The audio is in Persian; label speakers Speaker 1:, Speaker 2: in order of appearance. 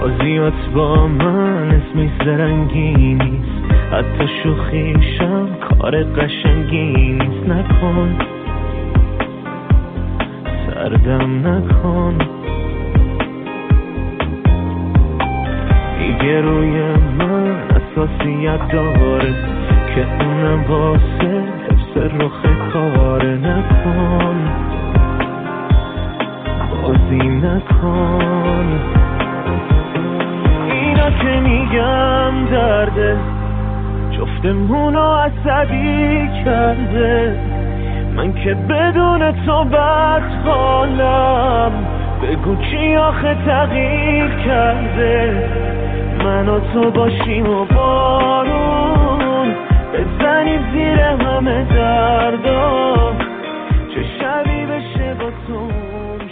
Speaker 1: بازیات با من اسمش زرنگی نیست، حتی شوخیشم کار قشنگی نیست. نکن سردم نکن، میگه روی من اساسیت داره که اونم واسه حفظ رخ کاره. نکن بازی نکن، اینا که میگم درده جفتمونو عصبی کرده. من که بدون تو بدحالم، بگو کی آخه تغییر کرده. من و تو باشیم و بارون بزنیم زیر همه دردا، چه شبی بشه با تو